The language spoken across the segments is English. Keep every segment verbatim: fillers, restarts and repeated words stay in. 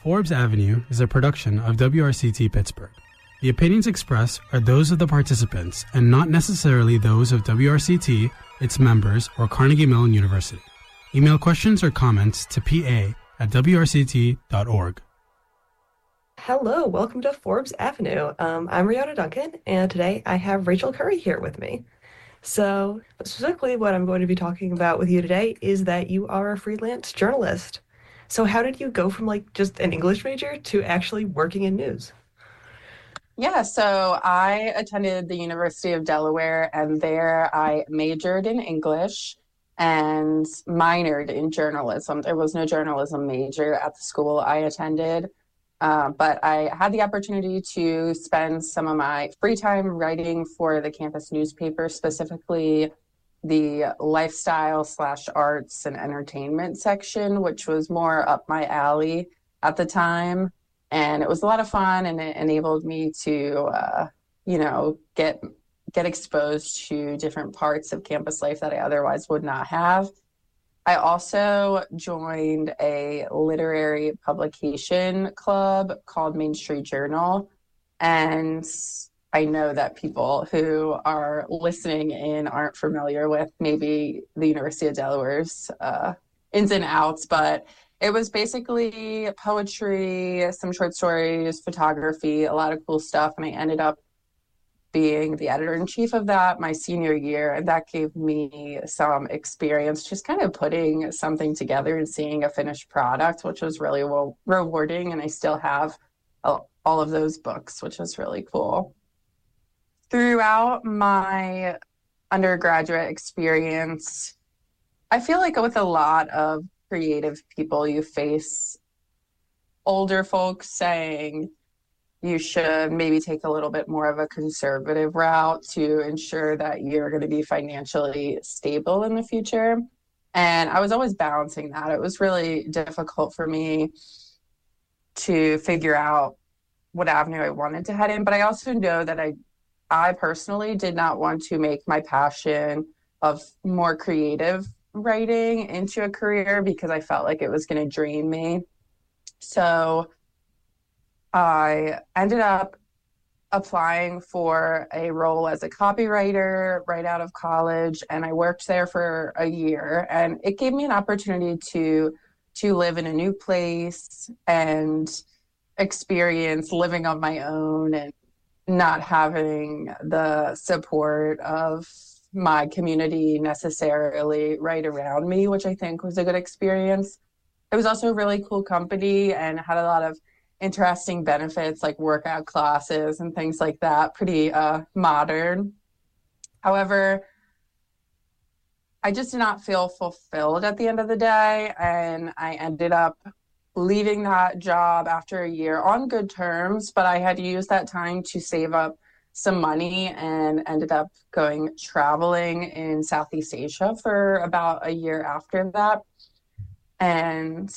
Forbes Avenue is a production of W R C T Pittsburgh. The opinions expressed are those of the participants and not necessarily those of W R C T, its members, or Carnegie Mellon University. Email questions or comments to p a at w r c t dot org. Hello, welcome to Forbes Avenue. Um, I'm Rihanna Duncan, and today I have Rachel Curry here with me. So, specifically what I'm going to be talking about with you today is that you are a freelance journalist. So how did you go from like just an English major to actually working in news? Yeah, so I attended the University of Delaware, and there I majored in English and minored in journalism. There was no journalism major at the school I attended, uh, but I had the opportunity to spend some of my free time writing for the campus newspaper, specifically the lifestyle slash arts and entertainment section, which was more up my alley at the time. And it was a lot of fun, and it enabled me to, uh, you know, get get exposed to different parts of campus life that I otherwise would not have. I also joined a literary publication club called Main Street Journal. And I know that people who are listening in aren't familiar with maybe the University of Delaware's uh, ins and outs, but it was basically poetry, some short stories, photography, a lot of cool stuff. And I ended up being the editor-in-chief of that my senior year. And that gave me some experience just kind of putting something together and seeing a finished product, which was really well rewarding. And I still have all of those books, which is really cool. Throughout my undergraduate experience, I feel like with a lot of creative people, you face older folks saying you should maybe take a little bit more of a conservative route to ensure that you're going to be financially stable in the future. And I was always balancing that. It was really difficult for me to figure out what avenue I wanted to head in. But I also know that I, I personally did not want to make my passion of more creative writing into a career because I felt like it was going to drain me. So I ended up applying for a role as a copywriter right out of college, and I worked there for a year, and it gave me an opportunity to to live in a new place and experience living on my own and not having the support of my community necessarily right around me, which I think was a good experience. It was also a really cool company and had a lot of interesting benefits like workout classes and things like that, pretty uh, modern. However, I just did not feel fulfilled at the end of the day, and I ended up leaving that job after a year on good terms, but I had used that time to save up some money and ended up going traveling in Southeast Asia for about a year after that. And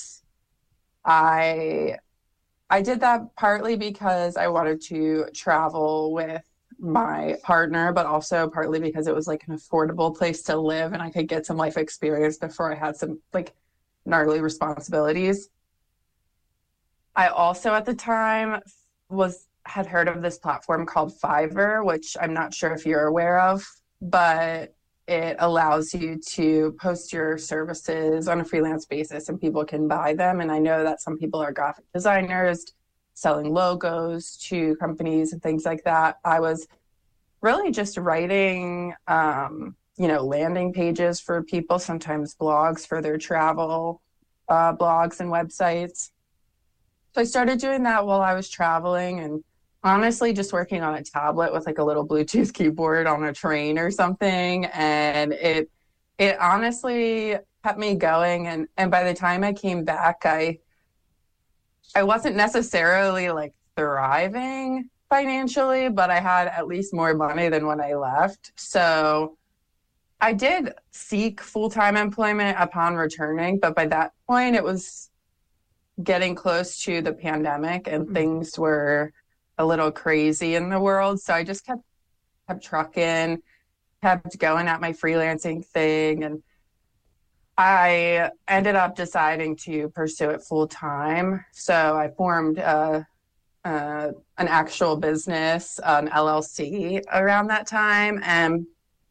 I I did that partly because I wanted to travel with my partner, but also partly because it was like an affordable place to live and I could get some life experience before I had some like gnarly responsibilities. I also at the time was had heard of this platform called Fiverr, which I'm not sure if you're aware of, but it allows you to post your services on a freelance basis and people can buy them. And I know that some people are graphic designers selling logos to companies and things like that. I was really just writing, um, you know, landing pages for people, sometimes blogs for their travel uh, blogs and websites. So I started doing that while I was traveling and honestly just working on a tablet with like a little Bluetooth keyboard on a train or something. And it it honestly kept me going. And, and by the time I came back, I I wasn't necessarily like thriving financially, but I had at least more money than when I left. So I did seek full-time employment upon returning, but by that point it was getting close to the pandemic and things were a little crazy in the world. So I just kept kept trucking, kept going at my freelancing thing. And I ended up deciding to pursue it full time. So I formed a, a, an actual business, an L L C around that time, and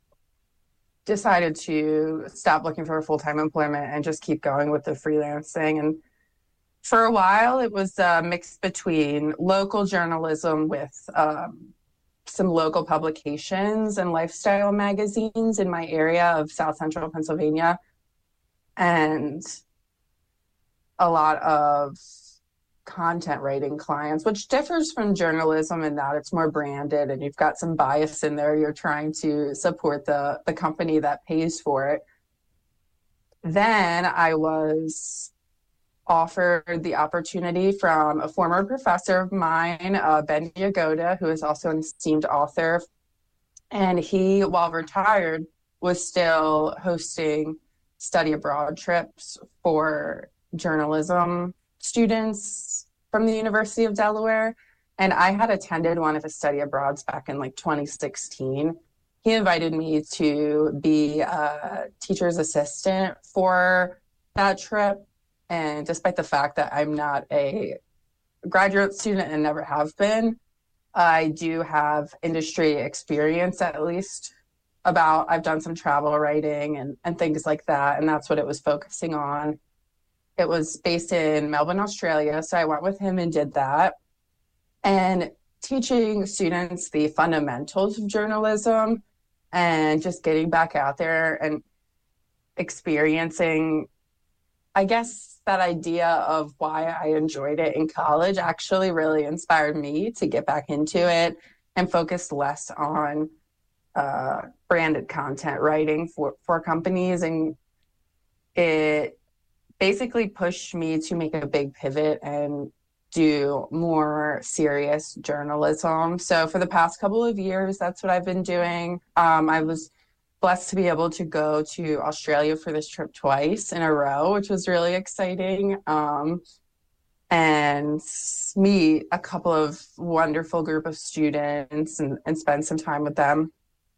decided to stop looking for full-time employment and just keep going with the freelancing. And for a while, it was a mix between local journalism with um, some local publications and lifestyle magazines in my area of South Central Pennsylvania, and a lot of content writing clients, which differs from journalism in that it's more branded and you've got some bias in there. You're trying to support the, the company that pays for it. Then I was offered the opportunity from a former professor of mine, uh, Ben Yagoda, who is also an esteemed author. And he, while retired, was still hosting study abroad trips for journalism students from the University of Delaware. And I had attended one of his study abroads back in like twenty sixteen. He invited me to be a teacher's assistant for that trip. And despite the fact that I'm not a graduate student and never have been, I do have industry experience, at least about, I've done some travel writing and, and things like that. And that's what it was focusing on. It was based in Melbourne, Australia. So I went with him and did that. And teaching students the fundamentals of journalism and just getting back out there and experiencing, I guess, that idea of why I enjoyed it in college actually really inspired me to get back into it and focus less on uh, branded content writing for, for companies. And it basically pushed me to make a big pivot and do more serious journalism. So for the past couple of years, that's what I've been doing. Um, I was blessed to be able to go to Australia for this trip twice in a row, which was really exciting. Um, and meet a couple of wonderful group of students and, and spend some time with them.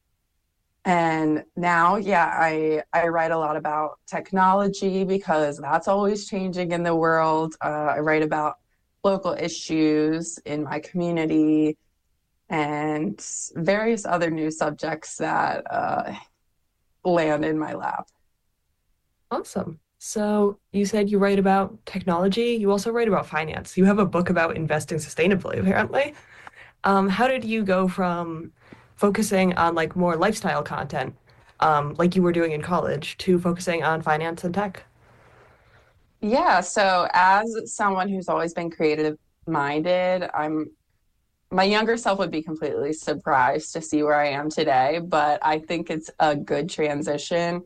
And now, yeah, I, I write a lot about technology because that's always changing in the world. Uh, I write about local issues in my community and various other new subjects that uh, land in my lap. Awesome. So you said you write about technology. You also write about finance. You have a book about investing sustainably, apparently. Um, how did you go from focusing on like more lifestyle content, um, like you were doing in college, to focusing on finance and tech? Yeah, so as someone who's always been creative minded, I'm my younger self would be completely surprised to see where I am today, but I think it's a good transition.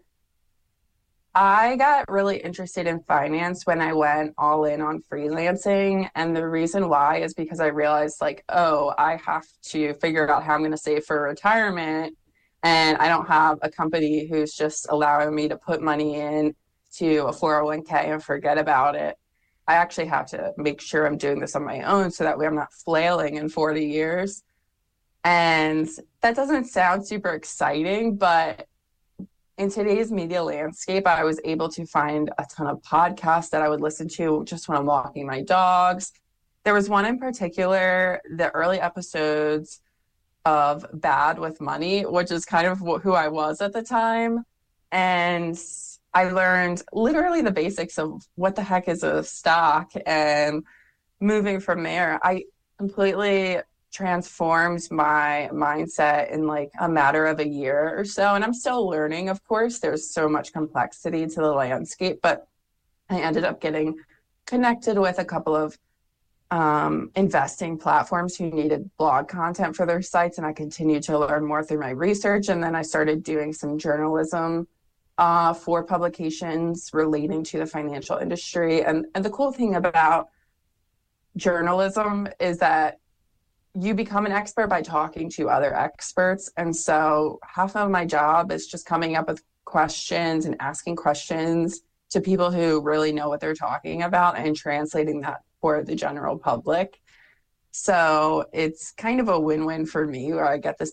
I got really interested in finance when I went all in on freelancing. And the reason why is because I realized, like, oh, I have to figure out how I'm going to save for retirement. And I don't have a company who's just allowing me to put money in to a four oh one k and forget about it. I actually have to make sure I'm doing this on my own so that way I'm not flailing in forty years. And that doesn't sound super exciting, but in today's media landscape, I was able to find a ton of podcasts that I would listen to just when I'm walking my dogs. There was one in particular, the early episodes of Bad with Money, which is kind of who I was at the time. And I learned literally the basics of what the heck is a stock, and moving from there, I completely transformed my mindset in like a matter of a year or so. And I'm still learning, of course. There's so much complexity to the landscape, but I ended up getting connected with a couple of um, investing platforms who needed blog content for their sites. And I continued to learn more through my research. And then I started doing some journalism uh, for publications relating to the financial industry. And, and the cool thing about journalism is that you become an expert by talking to other experts. And so half of my job is just coming up with questions and asking questions to people who really know what they're talking about and translating that for the general public. So it's kind of a win-win for me, where I get this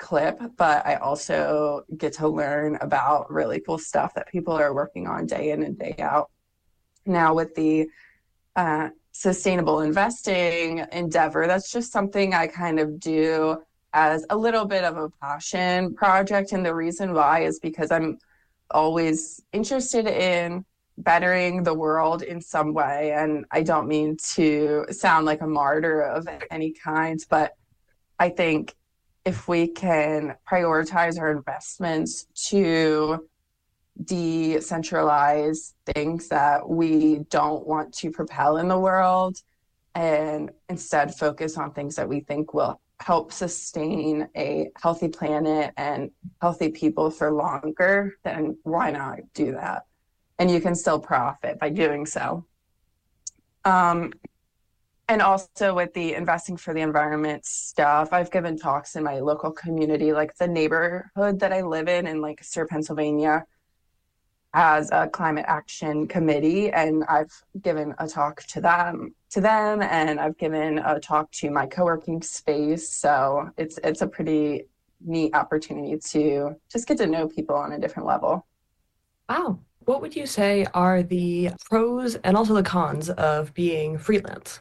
clip, but I also get to learn about really cool stuff that people are working on day in and day out. Now with the uh, sustainable investing endeavor, that's just something I kind of do as a little bit of a passion project. And the reason why is because I'm always interested in bettering the world in some way. And I don't mean to sound like a martyr of any kind, but I think if we can prioritize our investments to decentralize things that we don't want to propel in the world and instead focus on things that we think will help sustain a healthy planet and healthy people for longer, then why not do that? And you can still profit by doing so. Um, and also with the investing for the environment stuff, I've given talks in my local community, like the neighborhood that I live in in Lancaster, Pennsylvania, as a climate action committee, and I've given a talk to them to them and I've given a talk to my co-working space. So it's it's a pretty neat opportunity to just get to know people on a different level. Wow. What would you say are the pros and also the cons of being freelance?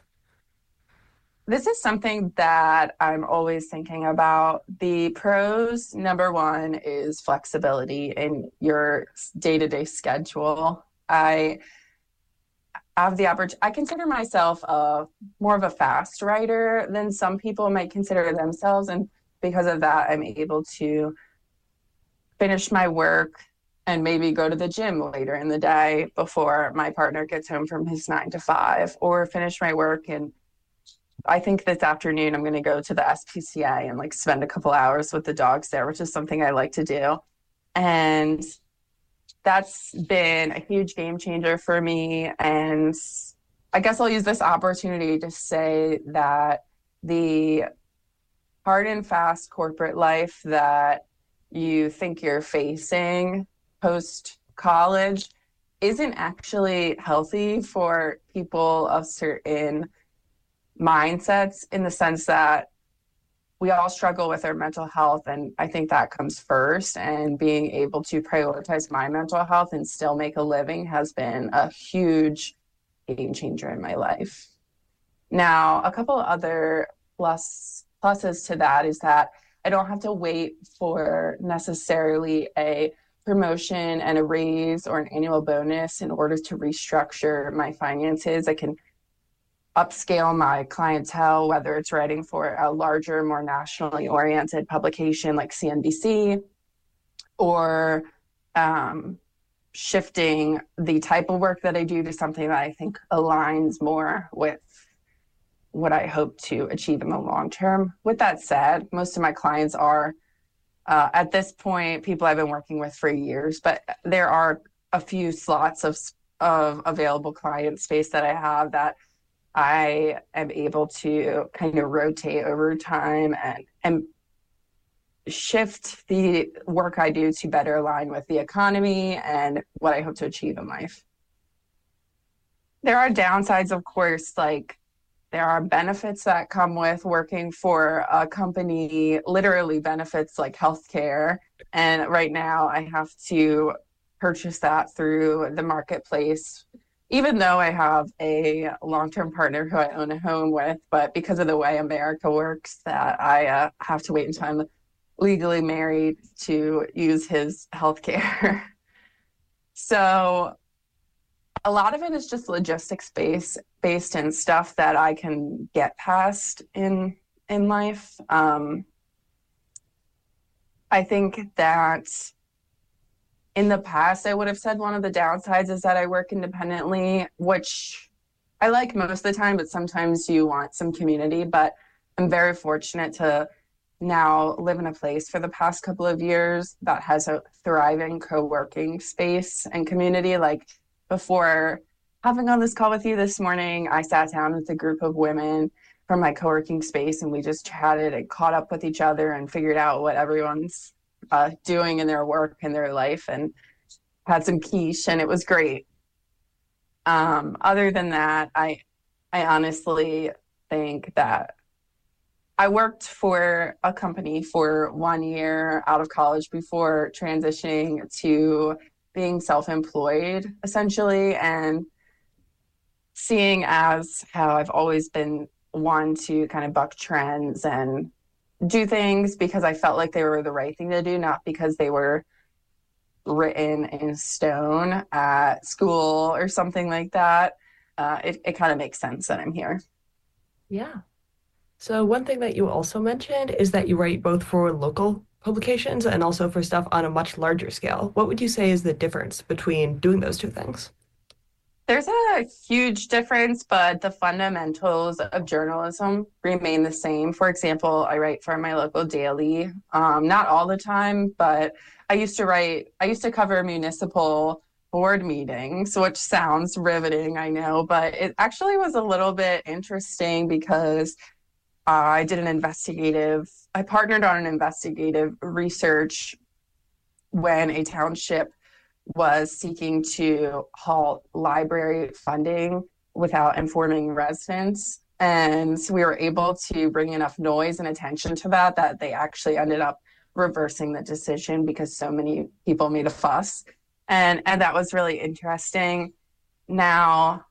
This is something that I'm always thinking about. The pros, number one, is flexibility in your day-to-day schedule. I have the opportunity, I consider myself a more of a fast writer than some people might consider themselves. And because of that, I'm able to finish my work and maybe go to the gym later in the day before my partner gets home from his nine to five, or finish my work and I think this afternoon I'm going to go to the S P C A and like spend a couple hours with the dogs there, which is something I like to do. And that's been a huge game changer for me. And I guess I'll use this opportunity to say that the hard and fast corporate life that you think you're facing post-college isn't actually healthy for people of certain mindsets, in the sense that we all struggle with our mental health, and I think that comes first, and being able to prioritize my mental health and still make a living has been a huge game changer in my life. Now, a couple other plus pluses to that is that I don't have to wait for necessarily a promotion and a raise or an annual bonus in order to restructure my finances. I can upscale my clientele, whether it's writing for a larger, more nationally oriented publication like C N B C, or um, shifting the type of work that I do to something that I think aligns more with what I hope to achieve in the long term. With that said, most of my clients are, uh, at this point, people I've been working with for years, but there are a few slots of, of available client space that I have that I am able to kind of rotate over time and, and shift the work I do to better align with the economy and what I hope to achieve in life. There are downsides, of course, like there are benefits that come with working for a company, literally benefits like healthcare. And right now I have to purchase that through the marketplace, even though I have a long-term partner who I own a home with, but because of the way America works, that I uh, have to wait until I'm legally married to use his healthcare. So a lot of it is just logistics based, based in stuff that I can get past in in life. Um, I think that in the past, I would have said one of the downsides is that I work independently, which I like most of the time, but sometimes you want some community. But I'm very fortunate to now live in a place for the past couple of years that has a thriving co-working space and community. Like before having on this call with you this morning, I sat down with a group of women from my co-working space and we just chatted and caught up with each other and figured out what everyone's Uh, doing in their work and their life, and had some quiche, and it was great. Um, other than that, I, I honestly think that I worked for a company for one year out of college before transitioning to being self-employed, essentially, and seeing as how I've always been one to kind of buck trends and do things because I felt like they were the right thing to do, not because they were written in stone at school or something like that. Uh, it, it kind of makes sense that I'm here. Yeah. So one thing that you also mentioned is that you write both for local publications and also for stuff on a much larger scale. What would you say is the difference between doing those two things? There's a huge difference, but the fundamentals of journalism remain the same. For example, I write for my local daily, um, not all the time, but I used to write, I used to cover municipal board meetings, which sounds riveting, I know, but it actually was a little bit interesting because I did an investigative, I partnered on an investigative research when a township was seeking to halt library funding without informing residents. And we were able to bring enough noise and attention to that that they actually ended up reversing the decision because so many people made a fuss. And, and that was really interesting. Now,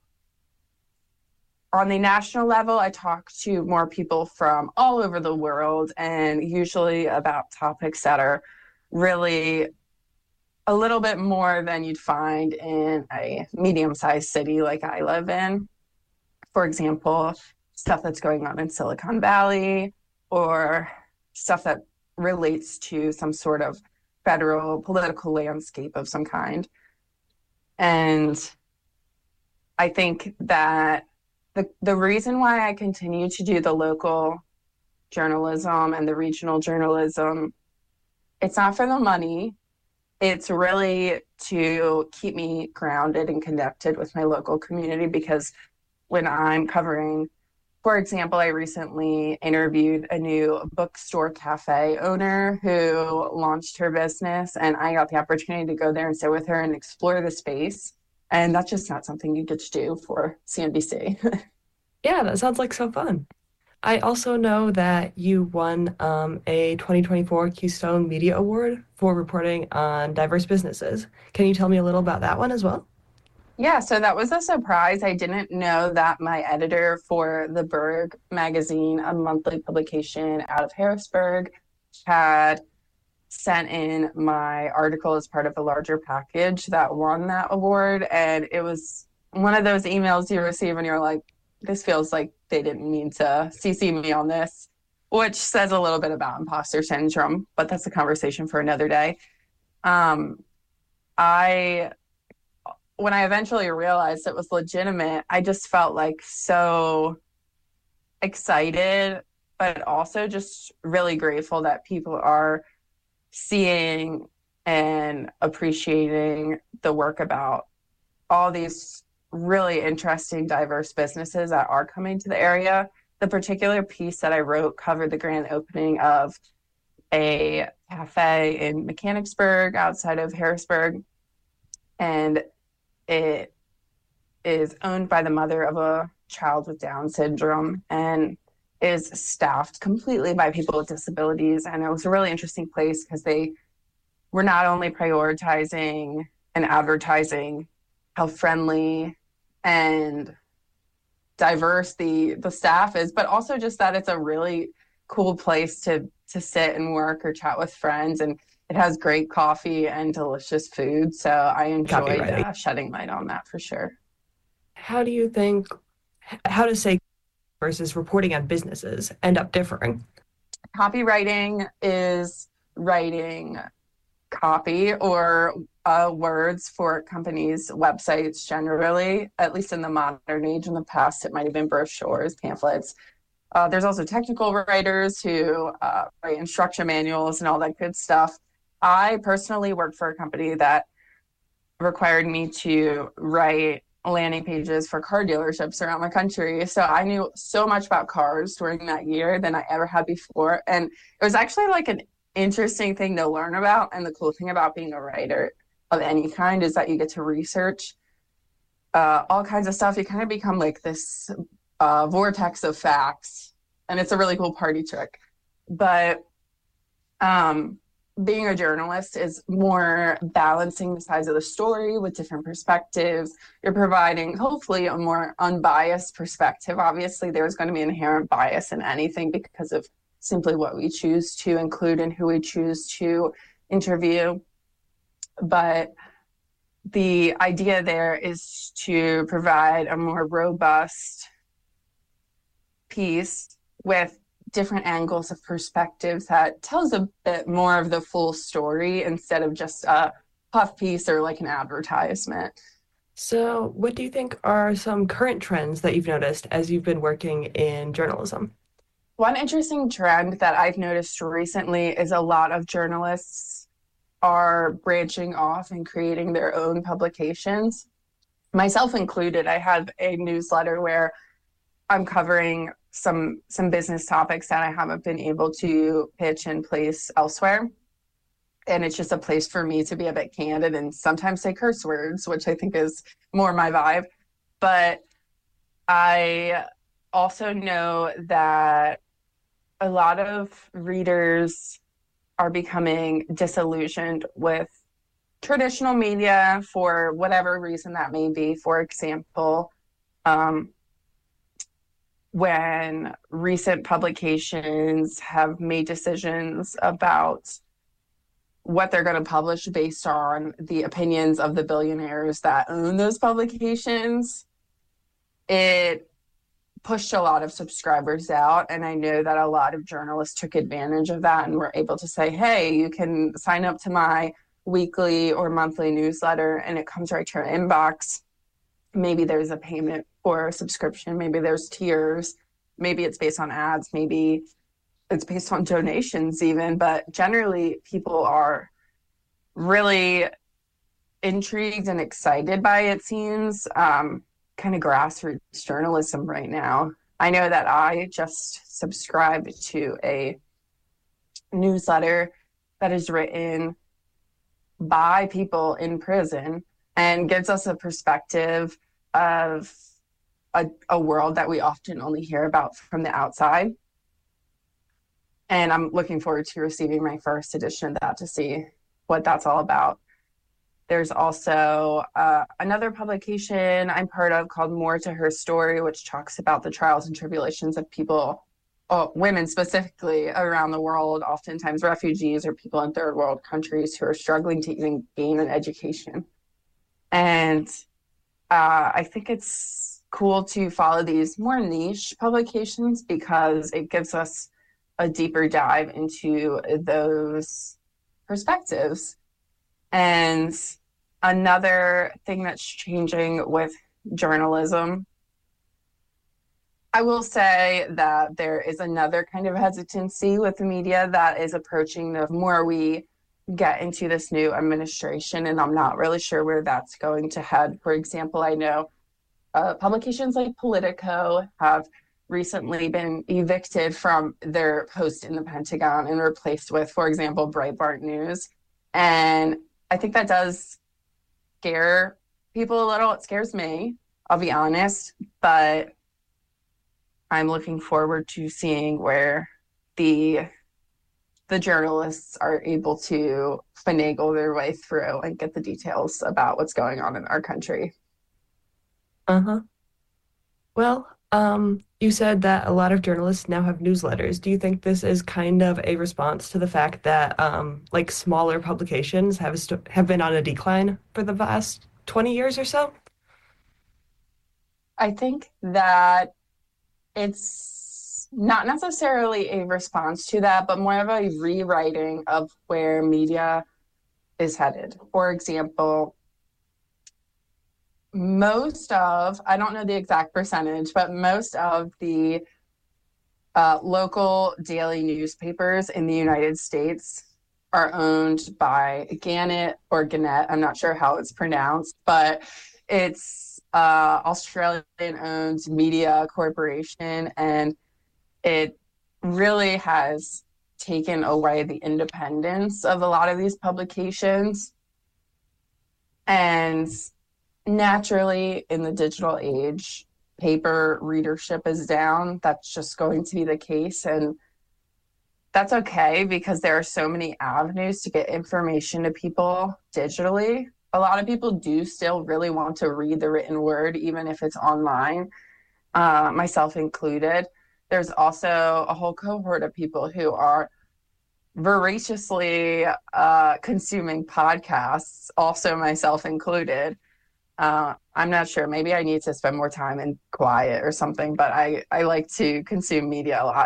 on the national level, I talk to more people from all over the world and usually about topics that are really a little bit more than you'd find in a medium-sized city like I live in. For example, stuff that's going on in Silicon Valley or stuff that relates to some sort of federal political landscape of some kind. And I think that the, the reason why I continue to do the local journalism and the regional journalism, it's not for the money. It's really to keep me grounded and connected with my local community because when I'm covering, for example, I recently interviewed a new bookstore cafe owner who launched her business, and I got the opportunity to go there and sit with her and explore the space. And that's just not something you get to do for C N B C. Yeah, that sounds like so fun. I also know that you won um, a twenty twenty-four Keystone Media Award for reporting on diverse businesses. Can you tell me a little about that one as well? Yeah, so that was a surprise. I didn't know that my editor for The Berg magazine, a monthly publication out of Harrisburg, had sent in my article as part of a larger package that won that award. And it was one of those emails you receive and you're like, this feels like they didn't mean to C C me on this, which says a little bit about imposter syndrome, but that's a conversation for another day. Um, I, when I eventually realized it was legitimate, I just felt like so excited, but also just really grateful that people are seeing and appreciating the work about all these really interesting, diverse businesses that are coming to the area. The particular piece that I wrote covered the grand opening of a cafe in Mechanicsburg outside of Harrisburg. And it is owned by the mother of a child with Down syndrome and is staffed completely by people with disabilities. And it was a really interesting place because they were not only prioritizing and advertising how friendly and diverse the the staff is, but also just that it's a really cool place to to sit and work or chat with friends, and it has great coffee and delicious food. So I enjoyed uh, shedding light on that for sure. How do you think, how does say versus reporting on businesses end up differing? Copywriting is writing copy or uh, words for companies' websites generally, at least in the modern age. In the past, it might have been brochures, pamphlets. Uh, there's also technical writers who uh, write instruction manuals and all that good stuff. I personally worked for a company that required me to write landing pages for car dealerships around the country. So I knew so much about cars during that year than I ever had before. And it was actually like an interesting thing to learn about. And the cool thing about being a writer of any kind is that you get to research uh, all kinds of stuff. You kind of become like this uh, vortex of facts and it's a really cool party trick. But um, being a journalist is more balancing the sides of the story with different perspectives. You're providing, hopefully, a more unbiased perspective. Obviously, there's going to be inherent bias in anything because of simply what we choose to include and who we choose to interview. But the idea there is to provide a more robust piece with different angles of perspectives that tells a bit more of the full story instead of just a puff piece or like an advertisement. So, what do you think are some current trends that you've noticed as you've been working in journalism? One interesting trend that I've noticed recently is a lot of journalists are branching off and creating their own publications. Myself included, I have a newsletter where I'm covering some some business topics that I haven't been able to pitch and place elsewhere. And it's just a place for me to be a bit candid and sometimes say curse words, which I think is more my vibe. But I also know that a lot of readers are becoming disillusioned with traditional media for whatever reason that may be. For example, um, when recent publications have made decisions about what they're going to publish based on the opinions of the billionaires that own those publications, it pushed a lot of subscribers out. And I know that a lot of journalists took advantage of that and were able to say, hey, you can sign up to my weekly or monthly newsletter and it comes right to your inbox. Maybe there's a payment or a subscription. Maybe there's tiers. Maybe it's based on ads. Maybe it's based on donations even. But generally, people are really intrigued and excited by, it seems, um, kind of grassroots journalism right now. I know that I just subscribed to a newsletter that is written by people in prison and gives us a perspective of a, a world that we often only hear about from the outside. And I'm looking forward to receiving my first edition of that to see what that's all about. There's also uh, another publication I'm part of called More to Her Story, which talks about the trials and tribulations of people, oh, women specifically, around the world, oftentimes refugees or people in third world countries who are struggling to even gain an education. And uh, I think it's cool to follow these more niche publications because it gives us a deeper dive into those perspectives. And another thing that's changing with journalism, I will say that there is another kind of hesitancy with the media that is approaching the more we get into this new administration, and I'm not really sure where that's going to head. For example, I know uh, publications like Politico have recently been evicted from their post in the Pentagon and replaced with, for example, Breitbart News. And I think that does scare people a little. It scares me, I'll be honest, but I'm looking forward to seeing where the the journalists are able to finagle their way through and get the details about what's going on in our country. Uh-huh. Well, um, you said that a lot of journalists now have newsletters. Do you think this is kind of a response to the fact that um, like smaller publications have st- have been on a decline for the past twenty years or so? I think that it's not necessarily a response to that, but more of a rewriting of where media is headed. For example, most of, I don't know the exact percentage, but most of the uh, local daily newspapers in the United States are owned by Gannett or Gannett. I'm not sure how it's pronounced, but it's uh, Australian-owned media corporation, and it really has taken away the independence of a lot of these publications. And naturally, in the digital age, paper readership is down. That's just going to be the case. And that's okay because there are so many avenues to get information to people digitally. A lot of people do still really want to read the written word, even if it's online, uh, myself included. There's also a whole cohort of people who are voraciously uh, consuming podcasts, also myself included. Uh, I'm not sure. Maybe I need to spend more time in quiet or something, but I, I like to consume media a lot.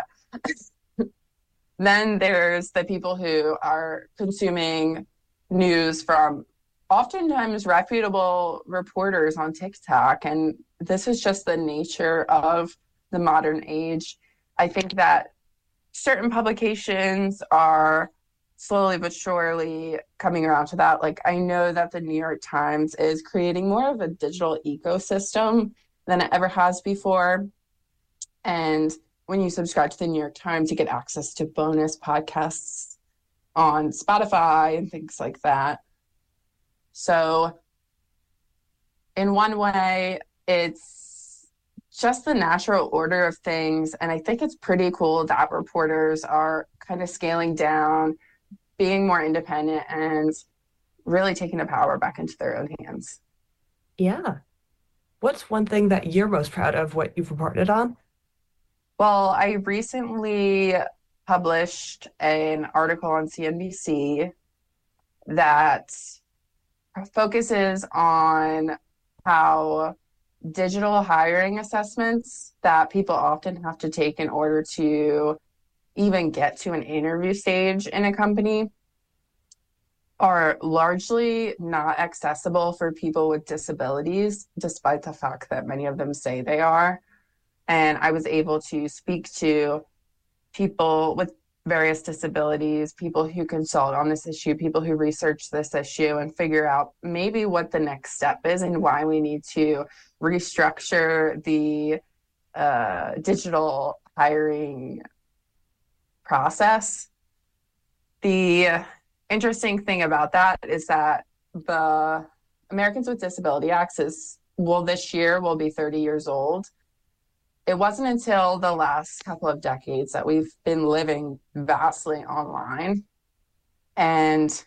Then there's the people who are consuming news from oftentimes reputable reporters on TikTok. And this is just the nature of the modern age. I think that certain publications are slowly but surely coming around to that. Like, I know that the New York Times is creating more of a digital ecosystem than it ever has before. And when you subscribe to the New York Times, you get access to bonus podcasts on Spotify and things like that. So in one way, it's just the natural order of things. And I think it's pretty cool that reporters are kind of scaling down, being more independent, and really taking the power back into their own hands. Yeah. What's one thing that you're most proud of what you've reported on? Well, I recently published an article on C N B C that focuses on how digital hiring assessments that people often have to take in order to even get to an interview stage in a company are largely not accessible for people with disabilities, despite the fact that many of them say they are. And I was able to speak to people with various disabilities, people who consult on this issue, people who research this issue, and figure out maybe what the next step is and why we need to restructure the uh, digital hiring process. The interesting thing about that is that the Americans with Disability Act is, well, this year will be thirty years old. It wasn't until the last couple of decades that we've been living vastly online, and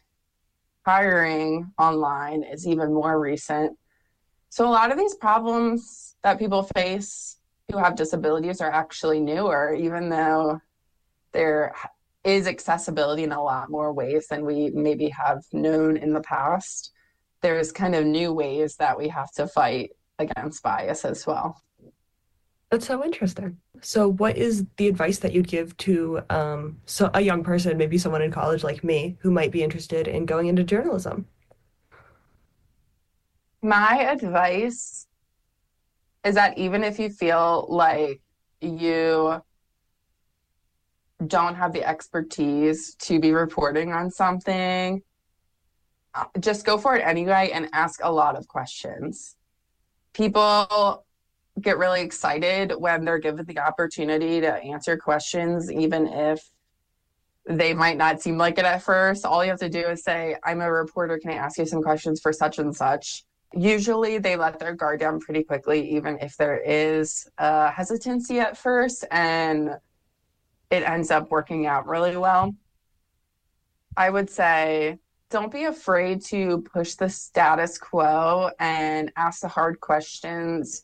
hiring online is even more recent. So a lot of these problems that people face who have disabilities are actually newer, even though there is accessibility in a lot more ways than we maybe have known in the past. There's kind of new ways that we have to fight against bias as well. That's so interesting. So what is the advice that you'd give to um, so a young person, maybe someone in college like me, who might be interested in going into journalism? My advice is that even if you feel like you don't have the expertise to be reporting on something, just go for it anyway and ask a lot of questions. People get really excited when they're given the opportunity to answer questions, even if they might not seem like it at first. All you have to do is say, I'm a reporter, can I ask you some questions for such and such? Usually they let their guard down pretty quickly, even if there is uh, hesitancy at first, and it ends up working out really well. I would say, don't be afraid to push the status quo and ask the hard questions.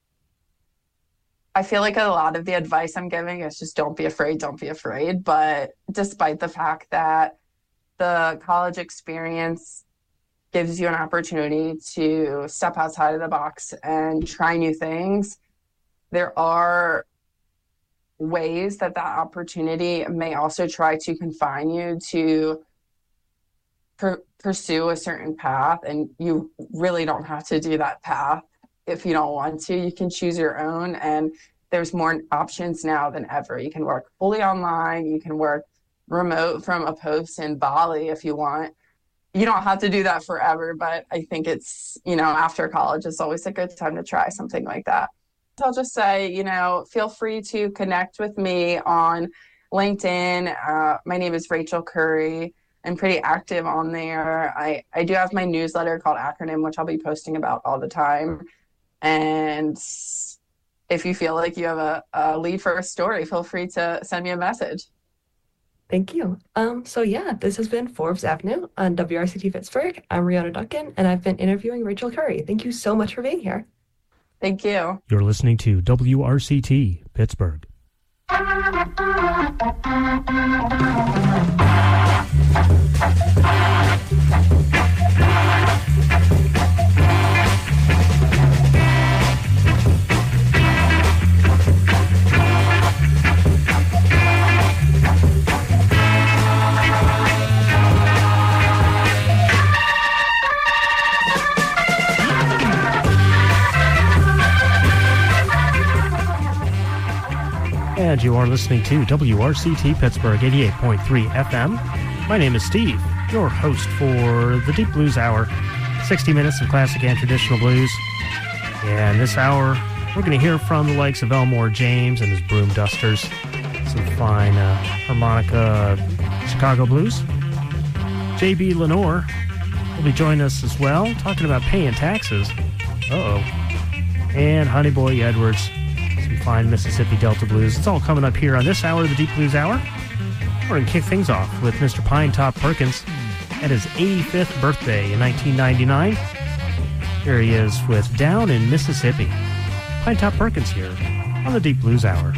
I feel like a lot of the advice I'm giving is just don't be afraid, don't be afraid. But despite the fact that the college experience gives you an opportunity to step outside of the box and try new things, there are ways that that opportunity may also try to confine you to per- pursue a certain path. And you really don't have to do that path if you don't want to. You can choose your own, and there's more options now than ever. You can work fully online, you can work remote from a post in Bali if you want. You don't have to do that forever, but I think it's, you know, after college, it's always a good time to try something like that. So I'll just say, you know, feel free to connect with me on LinkedIn. Uh, my name is Rachel Curry. I'm pretty active on there. I, I do have my newsletter called Acronym, which I'll be posting about all the time. And if you feel like you have a, a lead for a story, feel free to send me a message. Thank you. Um, so yeah, this has been Forbes Avenue on W R C T Pittsburgh. I'm Rihanna Duncan, and I've been interviewing Rachel Curry. Thank you so much for being here. Thank you. You're listening to W R C T Pittsburgh. And you are listening to W R C T Pittsburgh eighty-eight point three F M. My name is Steve, your host for the Deep Blues Hour, sixty minutes of classic and traditional blues. And this hour, we're going to hear from the likes of Elmore James and his Broom Dusters, some fine uh, harmonica Chicago blues. J B Lenore will be joining us as well, talking about paying taxes. Uh-oh. And Honey Boy Edwards, fine Mississippi Delta blues. It's all coming up here on this hour of the Deep Blues Hour. We're going to kick things off with Mister Pinetop Perkins at his eighty-fifth birthday in nineteen ninety-nine. Here he is with Down in Mississippi. Pinetop Perkins here on the Deep Blues Hour.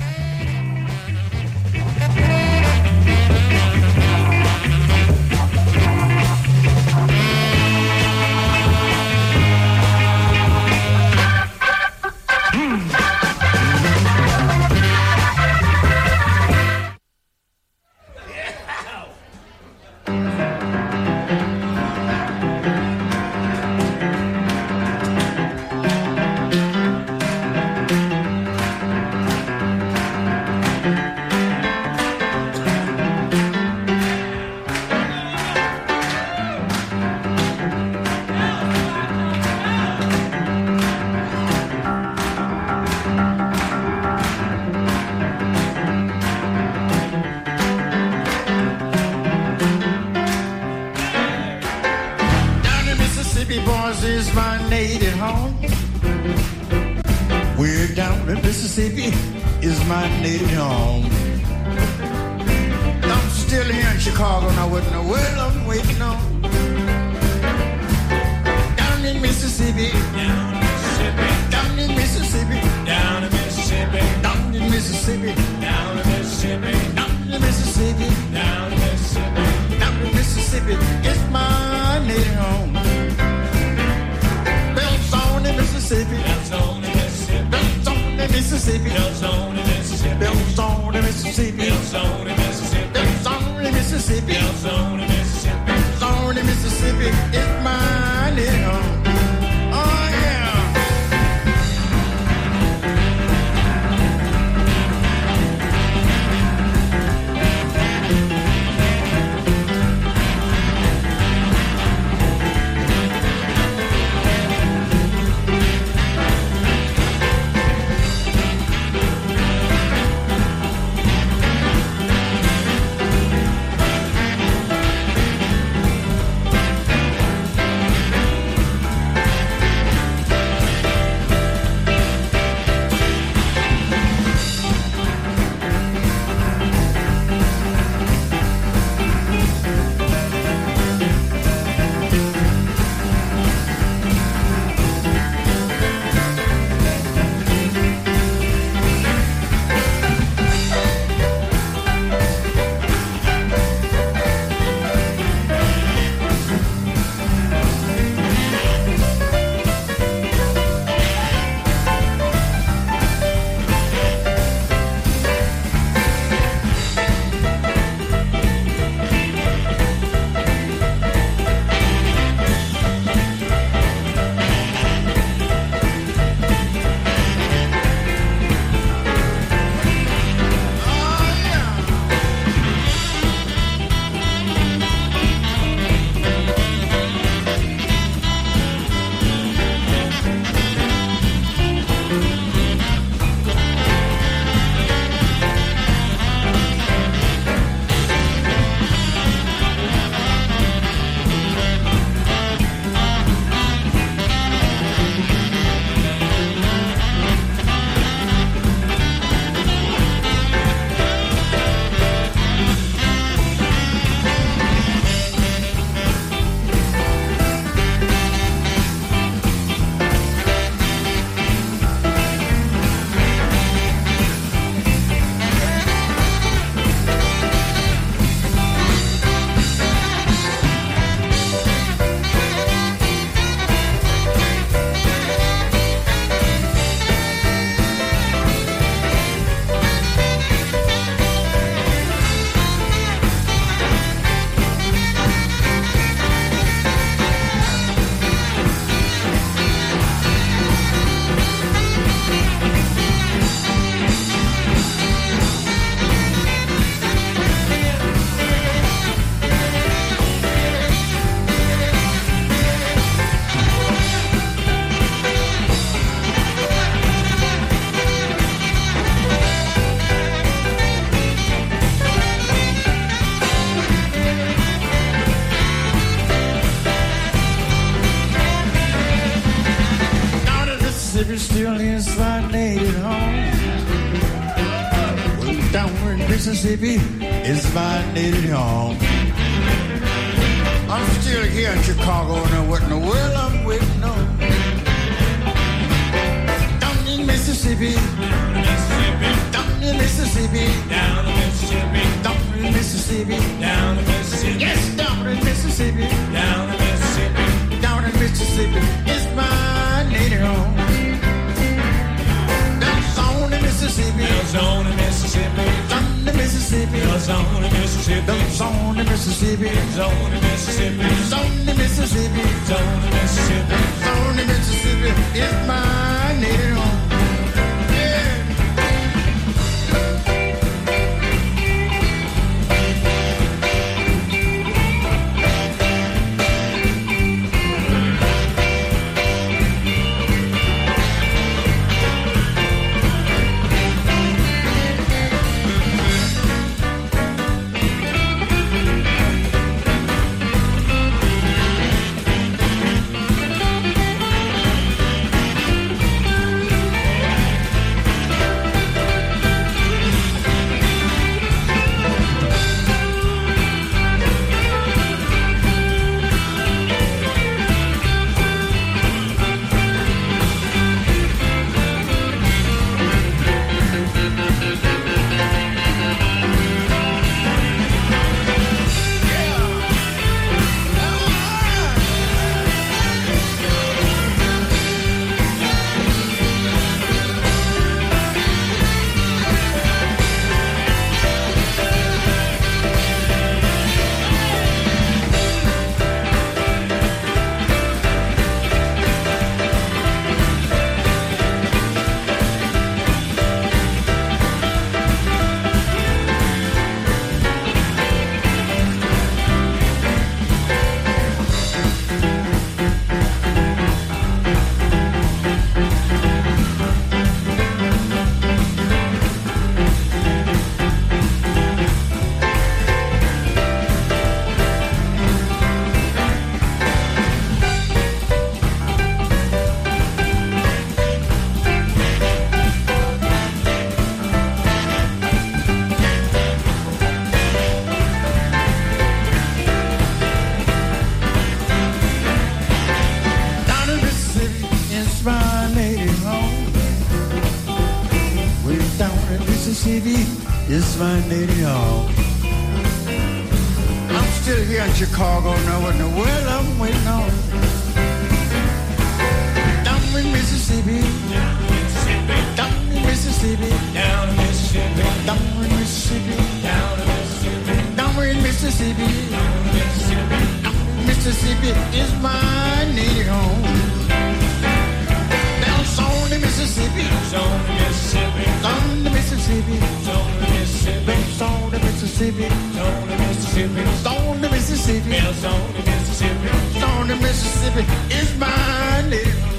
still is my native home. Well, down in Mississippi is my native home. I'm still here in Chicago, and what in the world I'm waiting on. Down in Mississippi, down in Mississippi, Down in Mississippi, down in Mississippi, down in Mississippi, yes, down in Mississippi, down in Mississippi, down in Mississippi is my native home. Down in Mississippi, down in Mississippi, down in Mississippi, down in Mississippi, down in Mississippi, down in Mississippi, down in Mississippi, down in Mississippi, down in Mississippi is my native home. Is my native home. I'm still here in Chicago, now what in the world I'm waiting on. Down in Mississippi, down in Mississippi, down in Mississippi, down in Mississippi, down in Mississippi, down in Mississippi, down in Mississippi is my native home. Down on the Mississippi, down in Mississippi, down the Mississippi, down in Mississippi, down the Mississippi, down in Mississippi, down the Mississippi, down in Mississippi, down the Mississippi is my native home.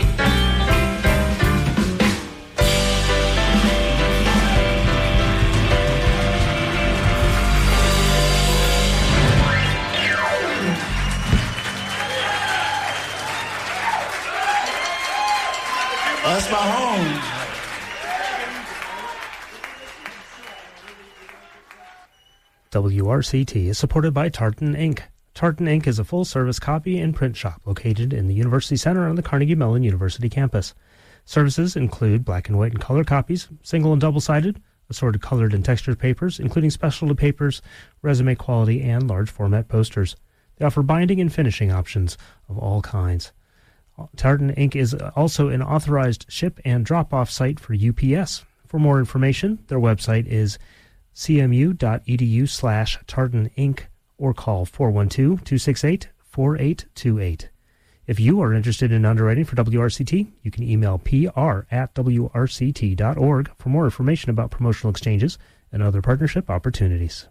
That's my home. W R C T is supported by Tartan Incorporated. Tartan Incorporated is a full-service copy and print shop located in the University Center on the Carnegie Mellon University campus. Services include black and white and color copies, single and double-sided, assorted colored and textured papers, including specialty papers, resume quality, and large format posters. They offer binding and finishing options of all kinds. Tartan Incorporated is also an authorized ship and drop-off site for U P S. For more information, their website is cmu.edu slash Tartan Incorporated or call four one two, two six eight, four eight two eight. If you are interested in underwriting for W R C T, you can email P R at W R C T dot org for more information about promotional exchanges and other partnership opportunities.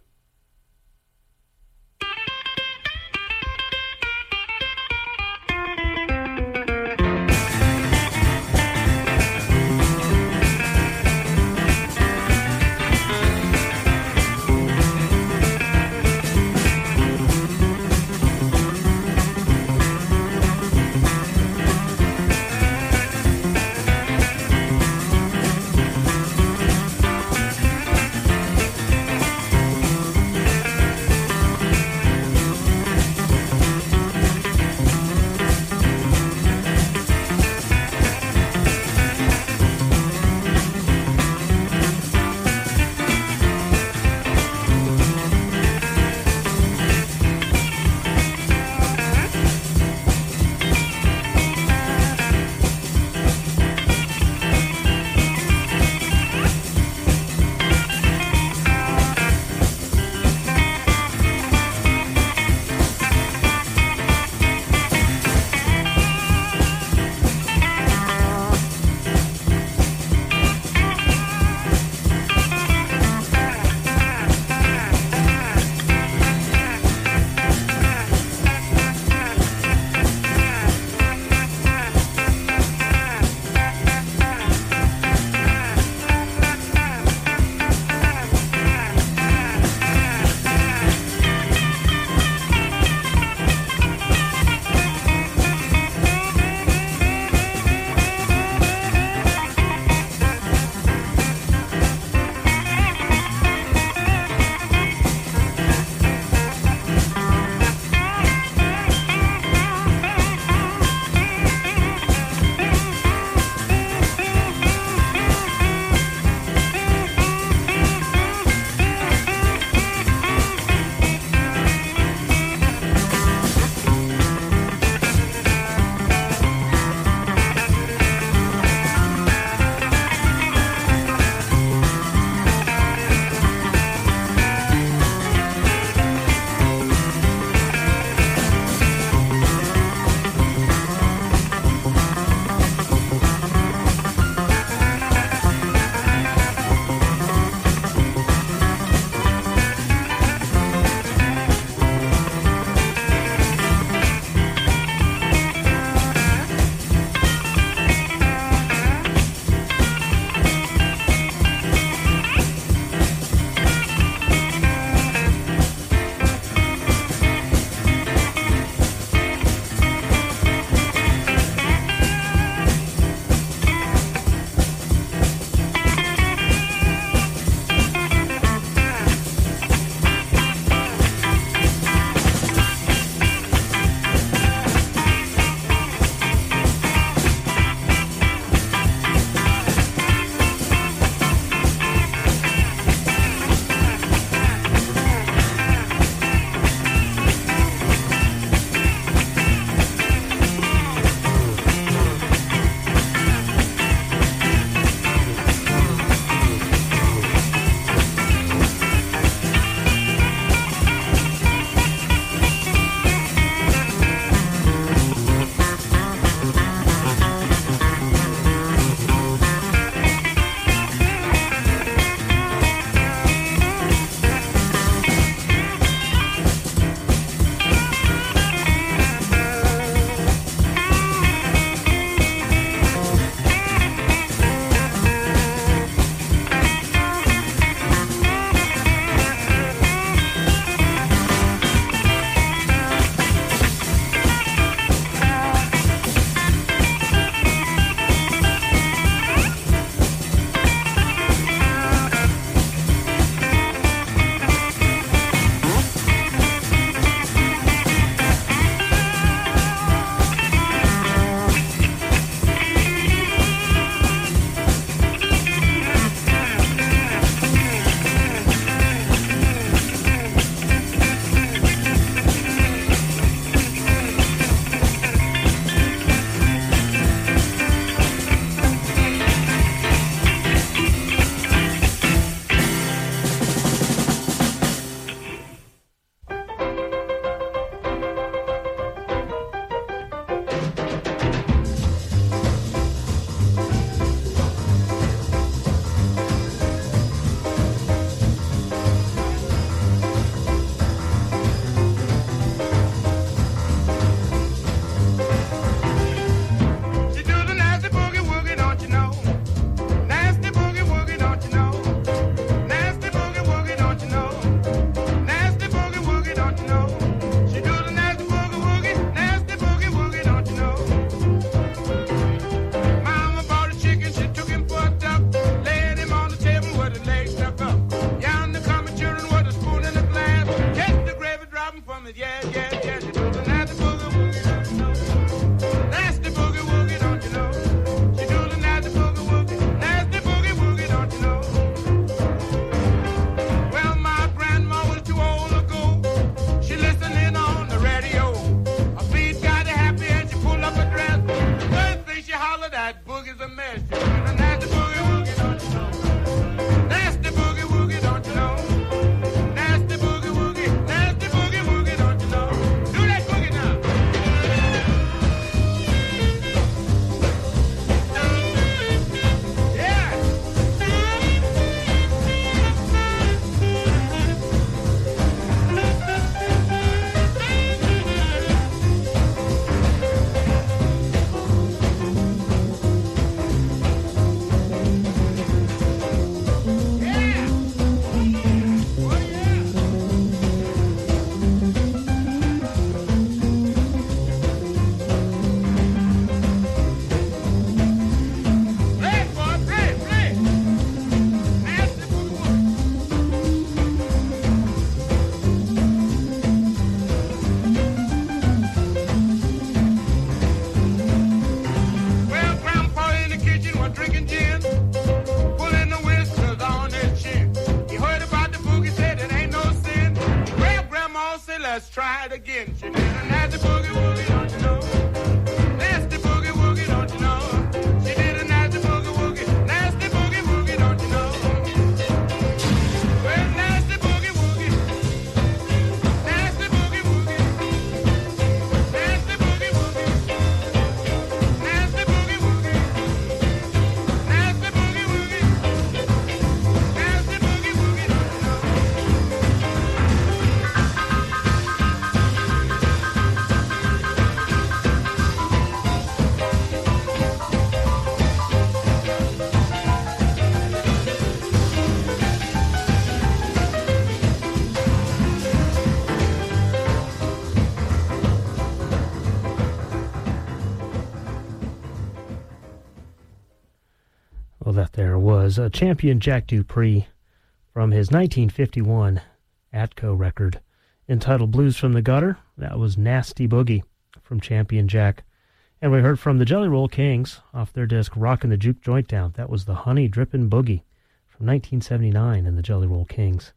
Well, that there was a champion Jack Dupree from his nineteen fifty-one Atco record entitled Blues from the Gutter. That was Nasty Boogie from Champion Jack. And we heard from the Jelly Roll Kings off their disc Rockin' the Juke Joint Down. That was the Honey Drippin' Boogie from nineteen seventy-nine in the Jelly Roll Kings.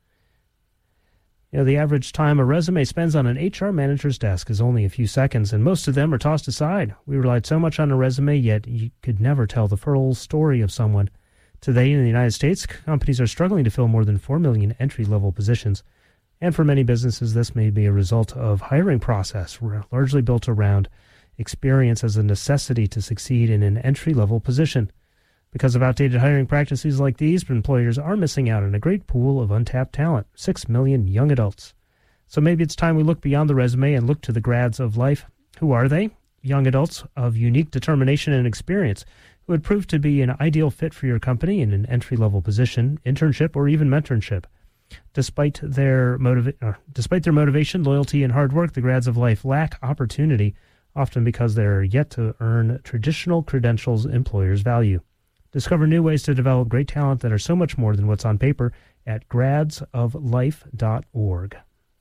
You know, the average time a resume spends on an H R manager's desk is only a few seconds, and most of them are tossed aside. We relied so much on a resume, yet you could never tell the full story of someone. Today in the United States, companies are struggling to fill more than four million entry-level positions. And for many businesses, this may be a result of hiring process largely built around experience as a necessity to succeed in an entry-level position. Because of outdated hiring practices like these, employers are missing out on a great pool of untapped talent, six million young adults. So maybe it's time we look beyond the resume and look to the grads of life. Who are they? Young adults of unique determination and experience who would prove to be an ideal fit for your company in an entry-level position, internship, or even mentorship. Despite their motiva- uh, despite their motivation, loyalty, and hard work, the grads of life lack opportunity, often because they're yet to earn traditional credentials employers value. Discover new ways to develop great talent that are so much more than what's on paper at grads of life dot org.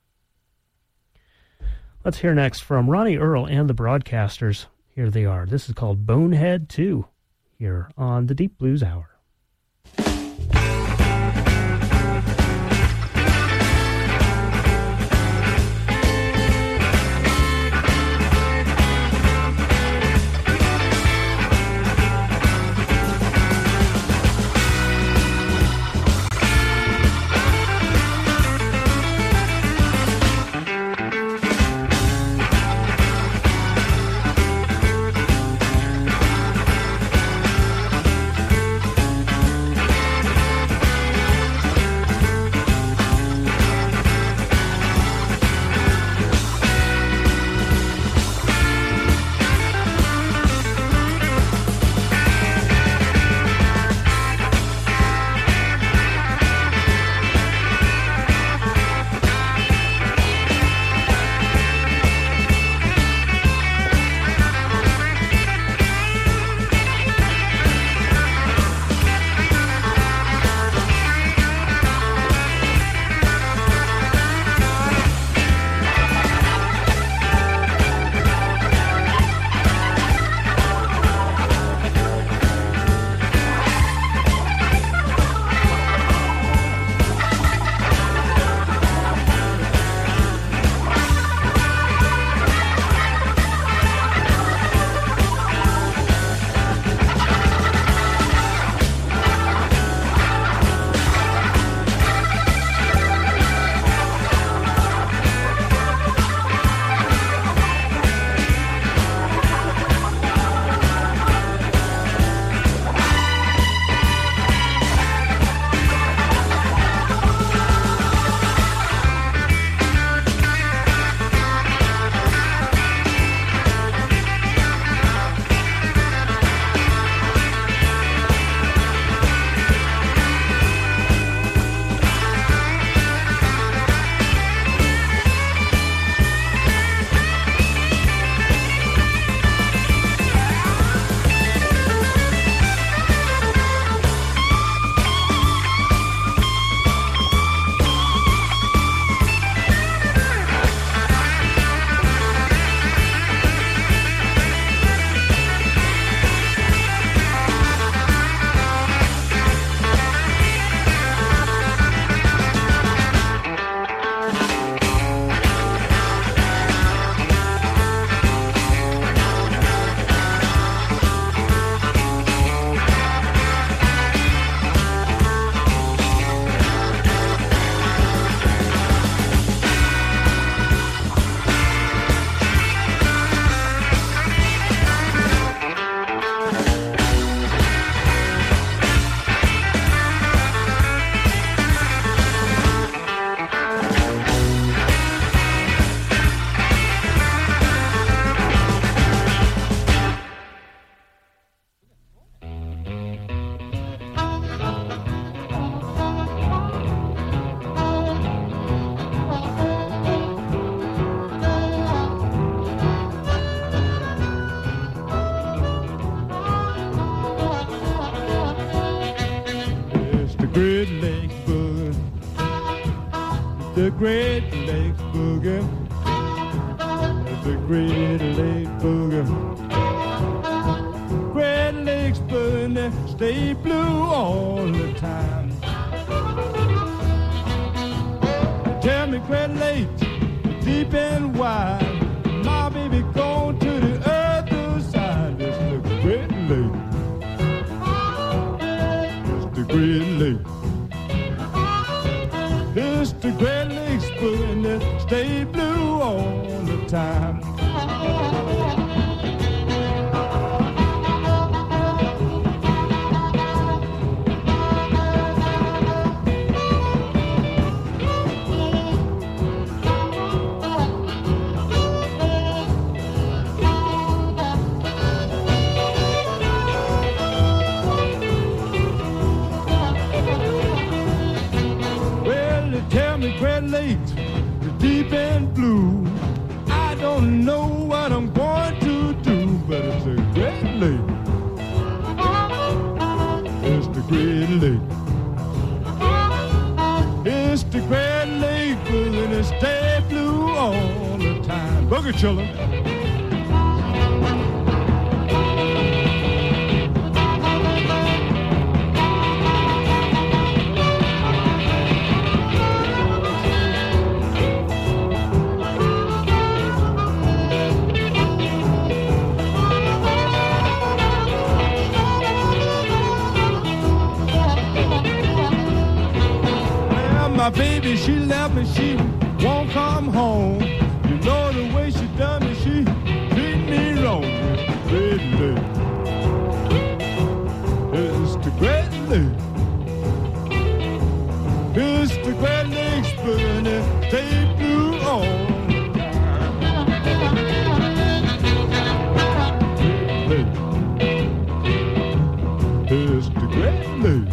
Let's hear next from Ronnie Earl and the Broadcasters. Here they are. This is called Bonehead two, here on the Deep Blues Hour. Great Lakes Boogie. That's the Great Lakes Boogie. Great Lakes Boogie, stay blue all the time. Tell me, Great Lakes, deep and wide. My baby gone to the other side. It's the Great Lake. It's the Great Lake. It's the Great Lakes Boogie, stay blue all the time. Great Lakes, deep and blue. I don't know what I'm going to do, but it's a Great Lake. It's the Great Lake. It's the Great Lake, and it stay blue all the time. Boogie chillin'. My baby, she left me, she won't come home. You know the way she done me, she treat me wrong. Great Lake. It's the Great Lake. It's the Great Lakes, burning, stay blue all the time. Great Lake. It's the Great Lake.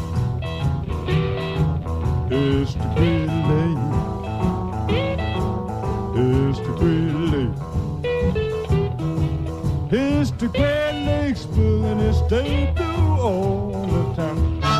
It's the Great Lake. It's the Great Lake. It's the Great Lakes, and it stay blue all the time.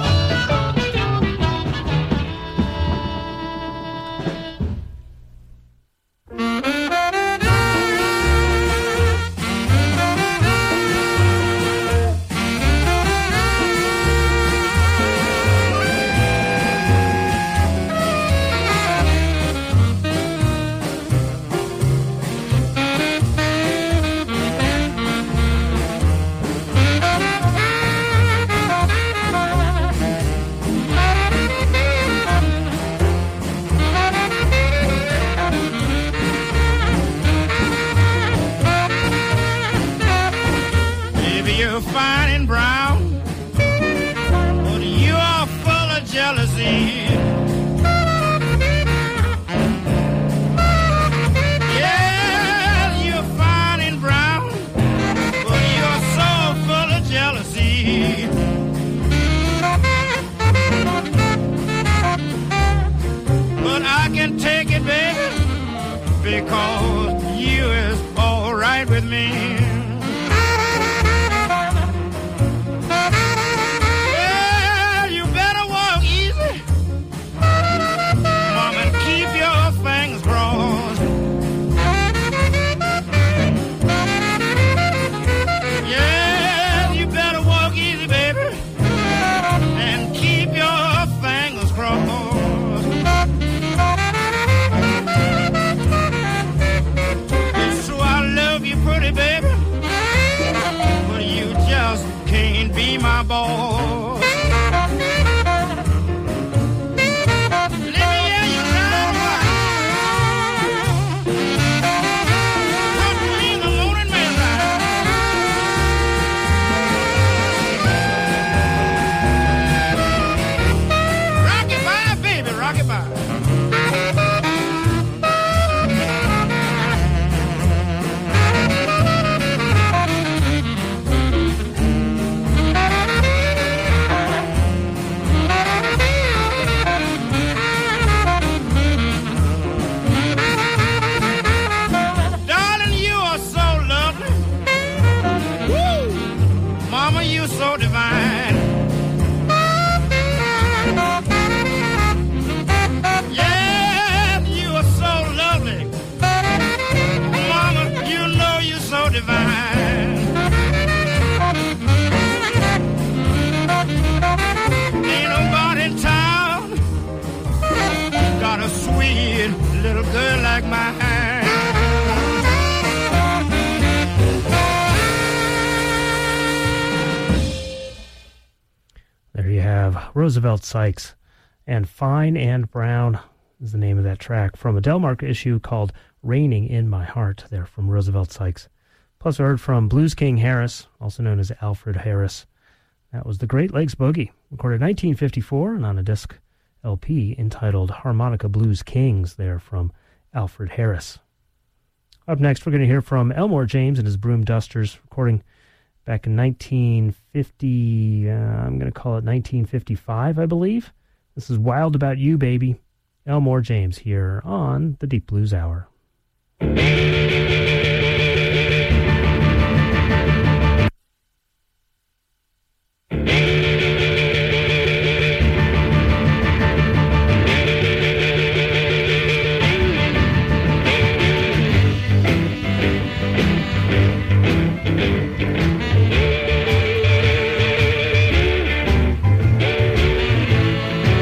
Because you is all right with me. Well, you better walk easy, Mama, and keep your fingers crossed. Yeah, you better walk easy, baby, and keep your fingers crossed. Pretty baby, Roosevelt Sykes. And Fine and Brown is the name of that track from a Delmark issue called Raining in My Heart, there from Roosevelt Sykes. Plus we heard from Blues King Harris, also known as Alfred Harris. That was the Great Lakes Boogie, recorded nineteen fifty-four and on a disc L P entitled Harmonica Blues Kings, there from Alfred Harris. Up next, we're going to hear from Elmore James and his Broom Dusters, recording back in nineteen fifty, uh, I'm going to call it nineteen fifty-five, I believe. This is Wild About You, Baby. Elmore James here on the Deep Blues Hour.